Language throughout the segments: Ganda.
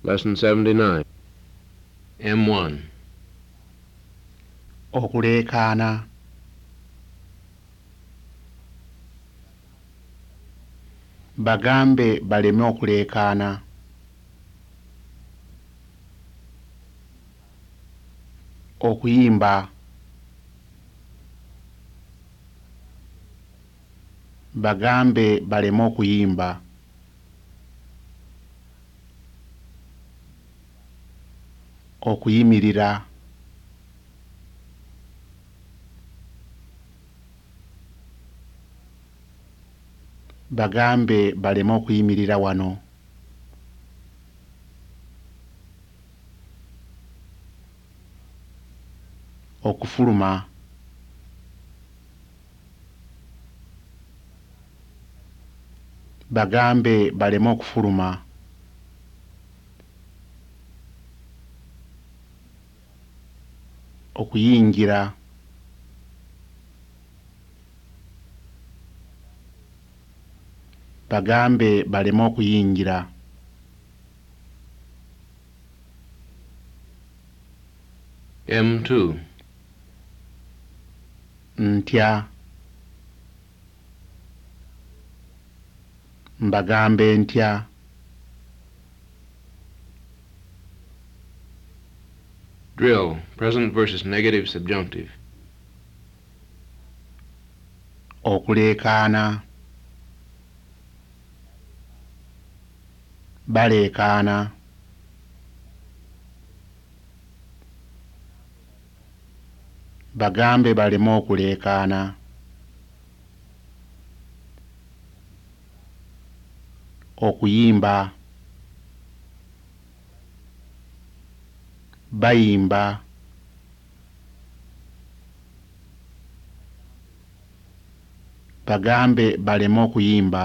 Lesson 79. M1. okuleekaana bagambe baleme okuleekaana okuyimba bagambe baleme okuyimba okuyimirira bagambe baleme okuyimirira wano okufuluma bagambe baleme okufuluma okuyingira bagambe baleme okuyingira M2. ntya mbagambe ntya Drill. Present versus negative subjunctive. okuleekaana baleekaana bagambe baleme okuleekaana okuyimba bayimba bagambe baleme okuyimba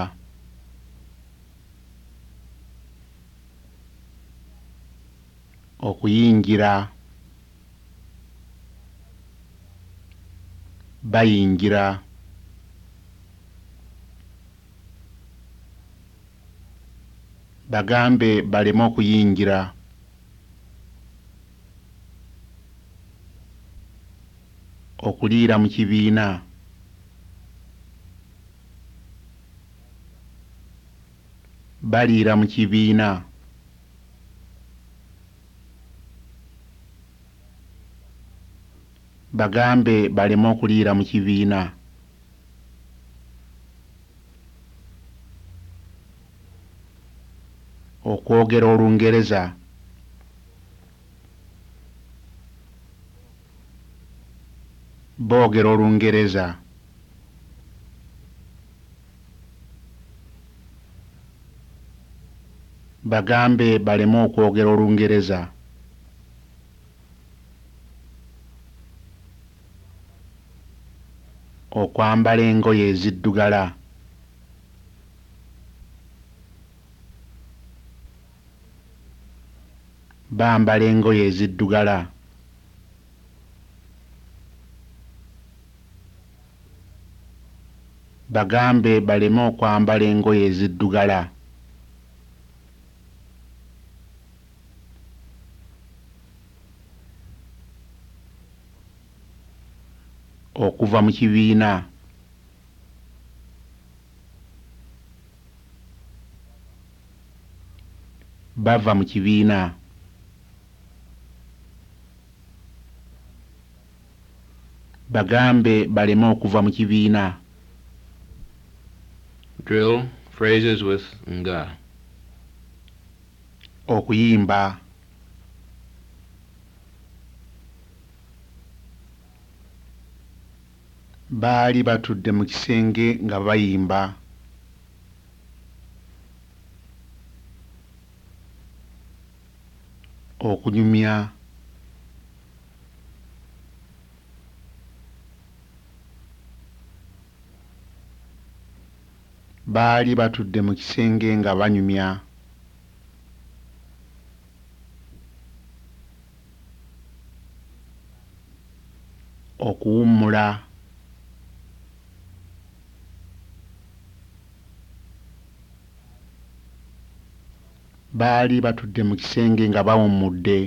okuyingira bayingira bagambe baleme okuyingira okuliira mu kibiina baliira mu kibiina bagambe baleme okuliira mu kibiina okwogera Olungereza boogera Olungereza bagambe baleme okwogera Olungereza okwambala engoye eziddugala bambala engoye eziddugala bagambe baleme okwambala engoye eziddugala okuva mu kibiina bava mu kibiina bagambe baleme okuva mu kibiina Drill. Phrases with nga. okuyimba baali batudde mu kisenge nga bayimba okunyumya baali batudde mu kisenge nga banyumya okuwummula baali batudde mu kisenge nga bawummudde.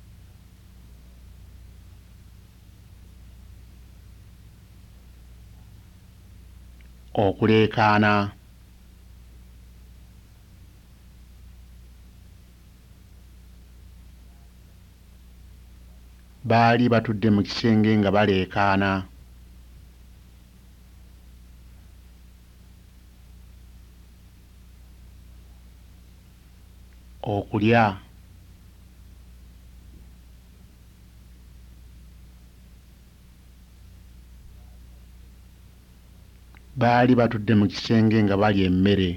Okuleekaana. Baali batudde mu kisenge nga baleekaana. Okulya. Baali batudde mu kisenge nga balya emmere.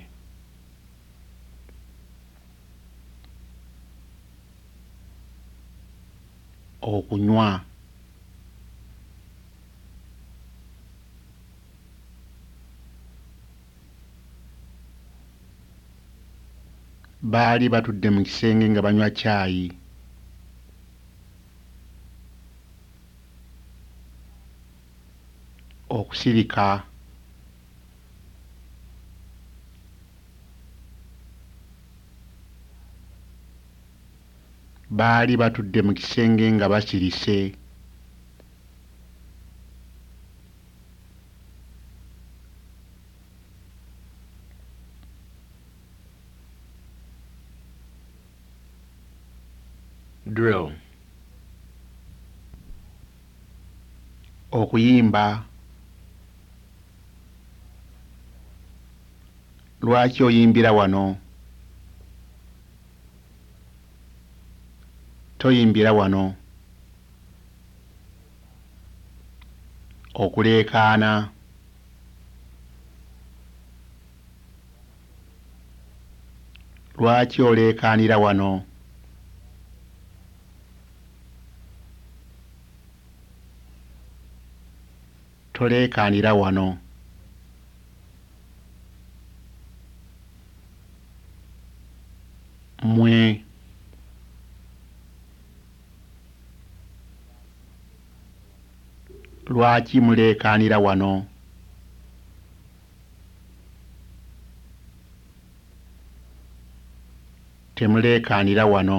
Okunywa. Baali batudde mu kisenge nga banywa caayi. Okusirika. Baali batudde mu kisenge nga basirise. Drill. Okuyimba. Lwaki oyimbira wano? Toyimbira wano. Okuleekaana. Lwaki oleekaanira wano? Toleekaanira wano. Mmwe. Lwaki muleekaanira wano? Temuleekaanira wano.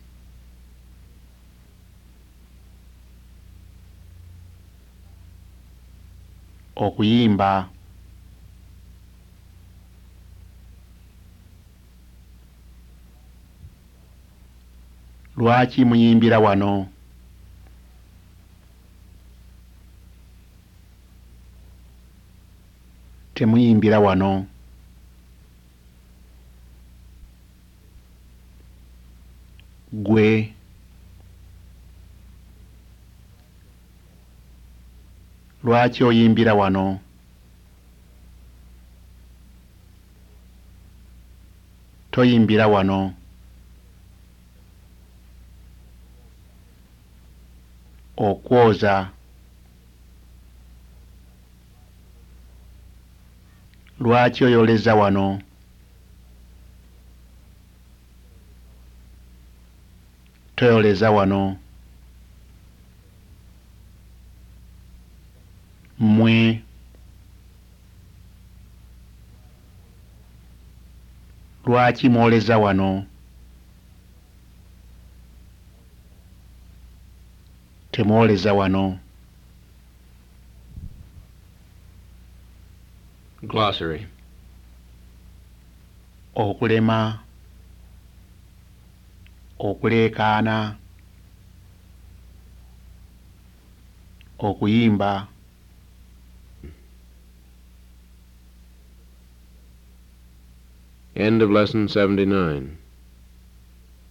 Okuyimba. Lwaki muyimbira wano? Temuyimbira wano. Ggwe. Lwaki oyimbira wano? Toyimbira wano. Okwoza. Lwaki oyoleza wano? Toyoleza wano. Mmwe. Lwaki mwoleza wano? Temwoleza wano. Glossary. Okulema. Okuleekaana. Okuyimba. End of Lesson 79.